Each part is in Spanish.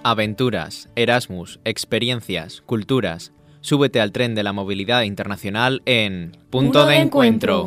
Aventuras, Erasmus, experiencias, culturas. Súbete al tren de la movilidad internacional en Punto de Encuentro.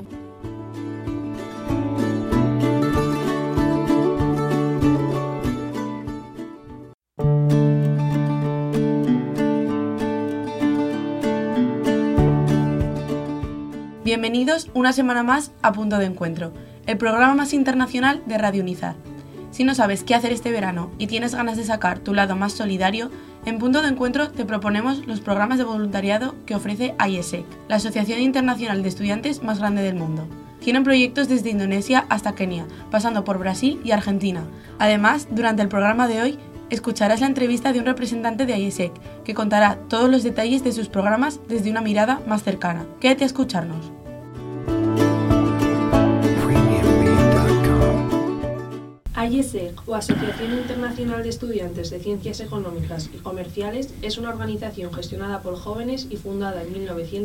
Bienvenidos una semana más a Punto de Encuentro, el programa más internacional de Radio Unizar. Si no sabes qué hacer este verano y tienes ganas de sacar tu lado más solidario, en Punto de Encuentro te proponemos los programas de voluntariado que ofrece AIESEC, la Asociación Internacional de Estudiantes más grande del mundo. Tienen proyectos desde Indonesia hasta Kenia, pasando por Brasil y Argentina. Además, durante el programa de hoy, escucharás la entrevista de un representante de AIESEC, que contará todos los detalles de sus programas desde una mirada más cercana. Quédate a escucharnos. AIESEC, o Asociación Internacional de Estudiantes de Ciencias Económicas y Comerciales, es una organización gestionada por jóvenes y fundada en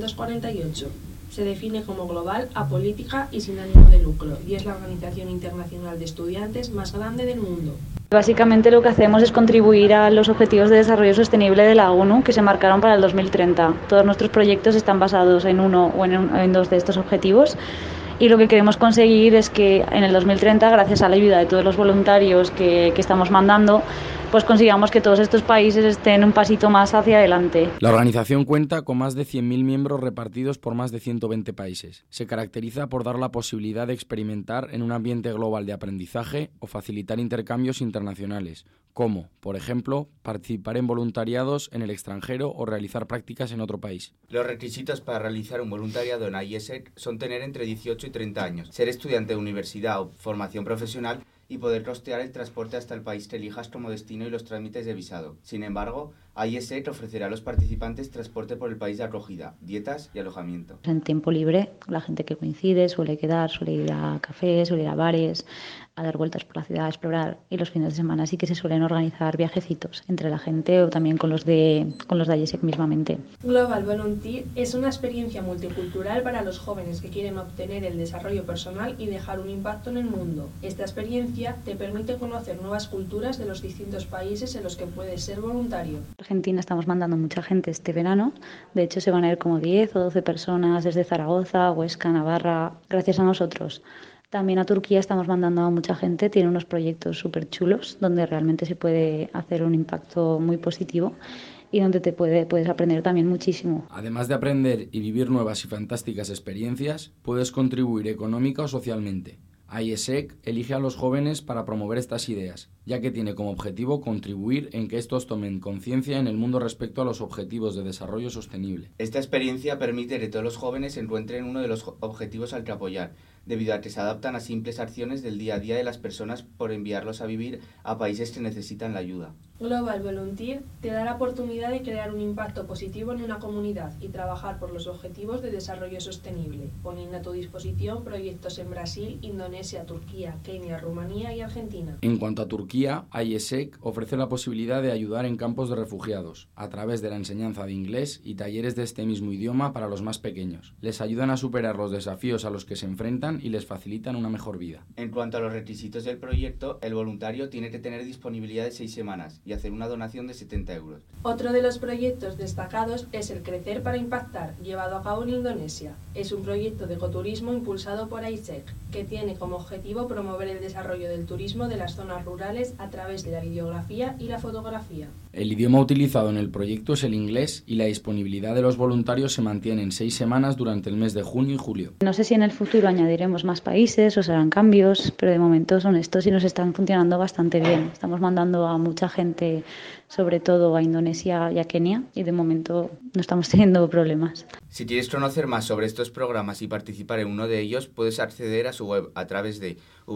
1948. Se define como global, apolítica y sin ánimo de lucro, y es la organización internacional de estudiantes más grande del mundo. Básicamente lo que hacemos es contribuir a los Objetivos de Desarrollo Sostenible de la ONU que se marcaron para el 2030. Todos nuestros proyectos están basados en uno o en dos de estos objetivos. Y lo que queremos conseguir es que en el 2030, gracias a la ayuda de todos los voluntarios que estamos mandando, pues consigamos que todos estos países estén un pasito más hacia adelante. La organización cuenta con más de 100.000 miembros repartidos por más de 120 países. Se caracteriza por dar la posibilidad de experimentar en un ambiente global de aprendizaje o facilitar intercambios internacionales, como, por ejemplo, participar en voluntariados en el extranjero o realizar prácticas en otro país. Los requisitos para realizar un voluntariado en AIESEC son tener entre 18 y 30 años, ser estudiante de universidad o formación profesional y poder costear el transporte hasta el país que elijas como destino y los trámites de visado. Sin embargo, AIESEC ofrecerá a los participantes transporte por el país de acogida, dietas y alojamiento. En tiempo libre, la gente que coincide suele quedar, suele ir a cafés, suele ir a bares, a dar vueltas por la ciudad, a explorar, y los fines de semana sí que se suelen organizar viajecitos entre la gente o también con los de AIESEC mismamente. Global Volunteer es una experiencia multicultural para los jóvenes que quieren obtener el desarrollo personal y dejar un impacto en el mundo. Esta experiencia te permite conocer nuevas culturas de los distintos países en los que puedes ser voluntario. Argentina estamos mandando mucha gente este verano, de hecho se van a ir como 10 o 12 personas desde Zaragoza, Huesca, Navarra, gracias a nosotros. También a Turquía estamos mandando a mucha gente, tiene unos proyectos súper chulos donde realmente se puede hacer un impacto muy positivo y donde puedes aprender también muchísimo. Además de aprender y vivir nuevas y fantásticas experiencias, puedes contribuir económica o socialmente. AIESEC elige a los jóvenes para promover estas ideas, ya que tiene como objetivo contribuir en que estos tomen conciencia en el mundo respecto a los objetivos de desarrollo sostenible. Esta experiencia permite que todos los jóvenes encuentren uno de los objetivos al que apoyar, debido a que se adaptan a simples acciones del día a día de las personas por enviarlos a vivir a países que necesitan la ayuda. Global Volunteer te da la oportunidad de crear un impacto positivo en una comunidad y trabajar por los objetivos de desarrollo sostenible, poniendo a tu disposición proyectos en Brasil, Indonesia, Turquía, Kenia, Rumanía y Argentina. En cuanto a Turquía, AIESEC ofrece la posibilidad de ayudar en campos de refugiados, a través de la enseñanza de inglés y talleres de este mismo idioma para los más pequeños. Les ayudan a superar los desafíos a los que se enfrentan y les facilitan una mejor vida. En cuanto a los requisitos del proyecto, el voluntario tiene que tener disponibilidad de 6 semanas y hacer una donación de 70 euros. Otro de los proyectos destacados es el Crecer para Impactar, llevado a cabo en Indonesia. Es un proyecto de ecoturismo impulsado por AIESEC, que tiene como objetivo promover el desarrollo del turismo de las zonas rurales a través de la videografía y la fotografía. El idioma utilizado en el proyecto es el inglés y la disponibilidad de los voluntarios se mantiene en 6 semanas durante el mes de junio y julio. No sé si en el futuro añadiremos más países o serán cambios, pero de momento son estos y nos están funcionando bastante bien. Estamos mandando a mucha gente, sobre todo a Indonesia y a Kenia, y de momento no estamos teniendo problemas. Si quieres conocer más sobre estos programas y participar en uno de ellos, puedes acceder a su web a través de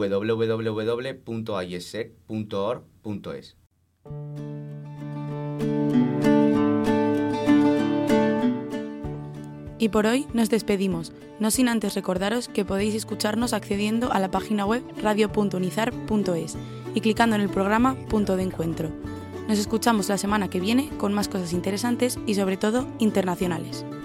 www.aiesec.org.es. Y por hoy nos despedimos, no sin antes recordaros que podéis escucharnos accediendo a la página web radio.unizar.es y clicando en el programa Punto de Encuentro. Nos escuchamos la semana que viene con más cosas interesantes y sobre todo internacionales.